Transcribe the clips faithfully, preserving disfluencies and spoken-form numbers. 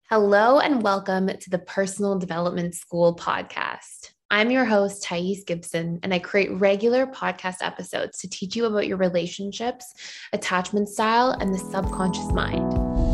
Hello and welcome to the Personal Development School podcast. I'm your host, Thais Gibson, and I create regular podcast episodes to teach you about your relationships, attachment style, and the subconscious mind.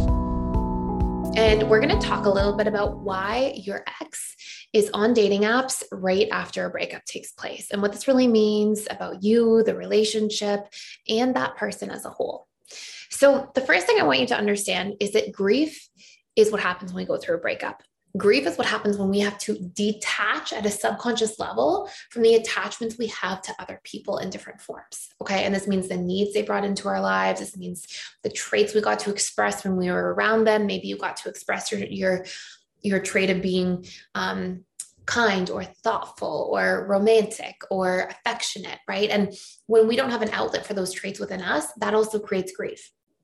And we're going to talk a little bit about why your ex is on dating apps right after a breakup takes place and what this really means about you, the relationship, and that person as a whole. So the first thing I want you to understand is that grief is what happens when we go through a breakup. Grief is what happens when we have to detach at a subconscious level from the attachments we have to other people in different forms. Okay. And this means the needs they brought into our lives. This means the traits we got to express when we were around them. Maybe you got to express your, your, your trait of being, um, kind or thoughtful or romantic or affectionate, right? And when we don't have an outlet for those traits within us, that also creates grief.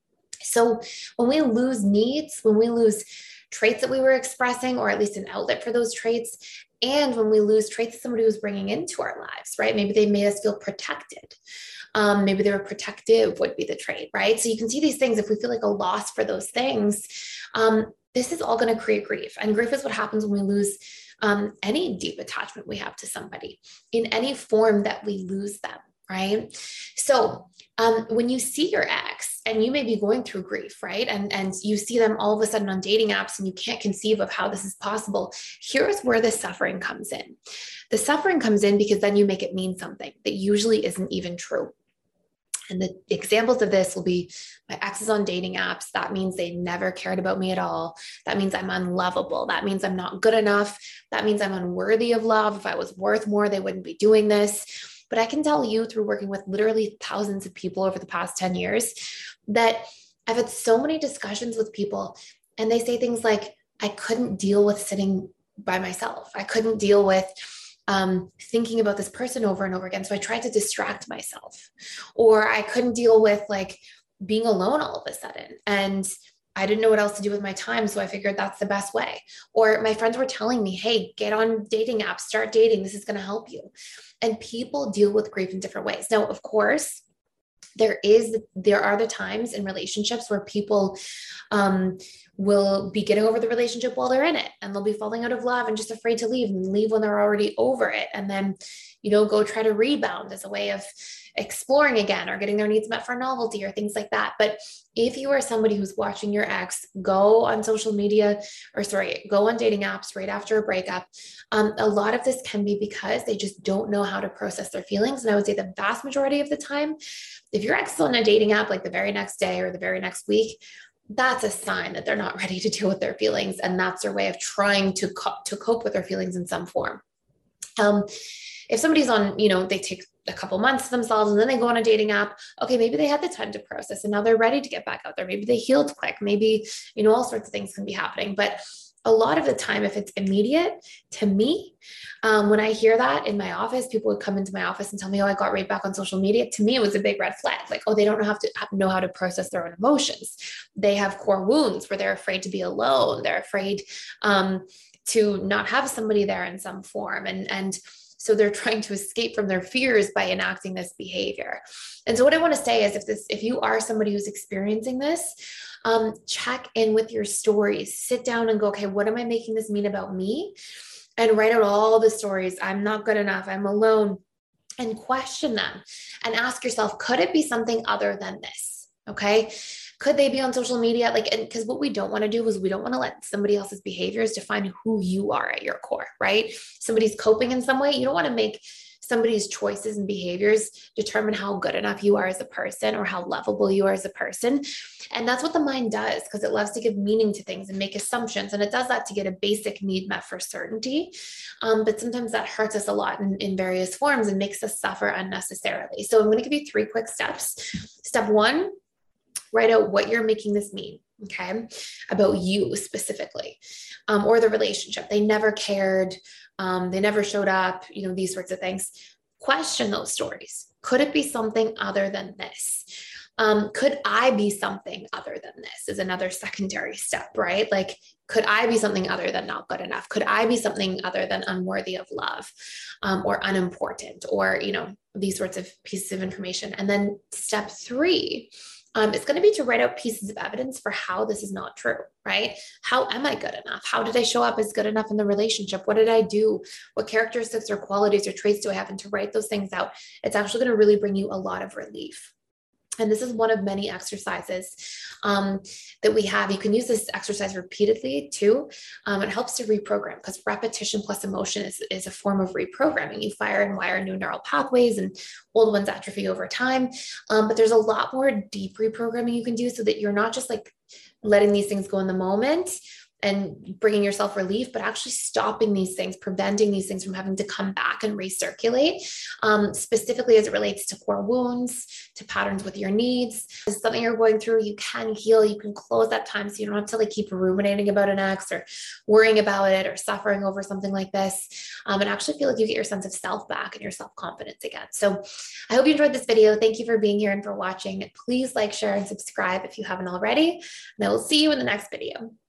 So when we lose needs, when we lose traits that we were expressing, or at least an outlet for those traits, and when we lose traits that somebody was bringing into our lives, right? Maybe they made us feel protected. Um, maybe they were protective would be the trait, right? So you can see these things. If we feel like a loss for those things, um, this is all going to create grief. And grief is what happens when we lose um, any deep attachment we have to somebody in any form that we lose them, right? So Um, when you see your ex and you may be going through grief, right? And, and you see them all of a sudden on dating apps and you can't conceive of how this is possible. Here's where the suffering comes in. The suffering comes in because then you make it mean something that usually isn't even true. And the examples of this will be my ex is on dating apps. That means they never cared about me at all. That means I'm unlovable. That means I'm not good enough. That means I'm unworthy of love. If I was worth more, they wouldn't be doing this. But I can tell you through working with literally thousands of people over the past ten years that I've had so many discussions with people and they say things like, I couldn't deal with sitting by myself. I couldn't deal with um, thinking about this person over and over again. So I tried to distract myself, or I couldn't deal with like being alone all of a sudden. And I didn't know what else to do with my time. So I figured that's the best way. Or my friends were telling me, hey, get on dating apps, start dating. This is going to help you. And people deal with grief in different ways. Now, of course, there is, there are the times in relationships where people um, will be getting over the relationship while they're in it, and they'll be falling out of love and just afraid to leave and leave when they're already over it. And then, you know, go try to rebound as a way of exploring again or getting their needs met for novelty or things like that. But if you are somebody who's watching your ex go on social media, or sorry, go on dating apps right after a breakup, um, a lot of this can be because they just don't know how to process their feelings. And I would say the vast majority of the time, if your ex is on a dating app like the very next day or the very next week, that's a sign that they're not ready to deal with their feelings. And that's their way of trying to, co- to cope with their feelings in some form. Um, if somebody's on, you know, they take a couple months to themselves and then they go on a dating app, okay, maybe they had the time to process and now they're ready to get back out there. Maybe they healed quick. Maybe, you know, all sorts of things can be happening. But a lot of the time, if it's immediate, to me, um, when I hear that in my office, people would come into my office and tell me, oh, I got right back on social media. To me, it was a big red flag. Like, oh, they don't know how to know how to process their own emotions. They have core wounds where they're afraid to be alone. They're afraid um, to not have somebody there in some form. And, and so they're trying to escape from their fears by enacting this behavior. And so what I want to say is if this, if you are somebody who's experiencing this, um, check in with your stories, sit down and go, okay, what am I making this mean about me? And write out all the stories. I'm not good enough. I'm alone, and question them and ask yourself, could it be something other than this? Okay. Could they be on social media? Like, and because what we don't want to do is we don't want to let somebody else's behaviors define who you are at your core, right? Somebody's coping in some way. You don't want to make somebody's choices and behaviors determine how good enough you are as a person or how lovable you are as a person. And that's what the mind does, because it loves to give meaning to things and make assumptions. And it does that to get a basic need met for certainty. Um, but sometimes that hurts us a lot in, in various forms and makes us suffer unnecessarily. So I'm going to give you three quick steps. Step one, write out what you're making this mean, okay, about you specifically, um, or the relationship. They never cared. Um, they never showed up, you know, these sorts of things. Question those stories. Could it be something other than this? Um, could I be something other than this is another secondary step, right? Like, could I be something other than not good enough? Could I be something other than unworthy of love, um, or unimportant, or, you know, these sorts of pieces of information. And then step three, Um, it's going to be to write out pieces of evidence for how this is not true, right? How am I good enough? How did I show up as good enough in the relationship? What did I do? What characteristics or qualities or traits do I have? And to write those things out, it's actually going to really bring you a lot of relief. And this is one of many exercises um, that we have. You can use this exercise repeatedly too. Um, it helps to reprogram because repetition plus emotion is, is a form of reprogramming. You fire and wire new neural pathways and old ones atrophy over time. Um, but there's a lot more deep reprogramming you can do so that you're not just like letting these things go in the moment and bringing yourself relief, but actually stopping these things, preventing these things from having to come back and recirculate, um, specifically as it relates to core wounds, to patterns with your needs. If it's something you're going through, you can heal, you can close that time so you don't have to like keep ruminating about an ex or worrying about it or suffering over something like this, um, and actually feel like you get your sense of self back and your self-confidence again. So I hope you enjoyed this video. Thank you for being here and for watching. Please like, share, and subscribe if you haven't already, and I will see you in the next video.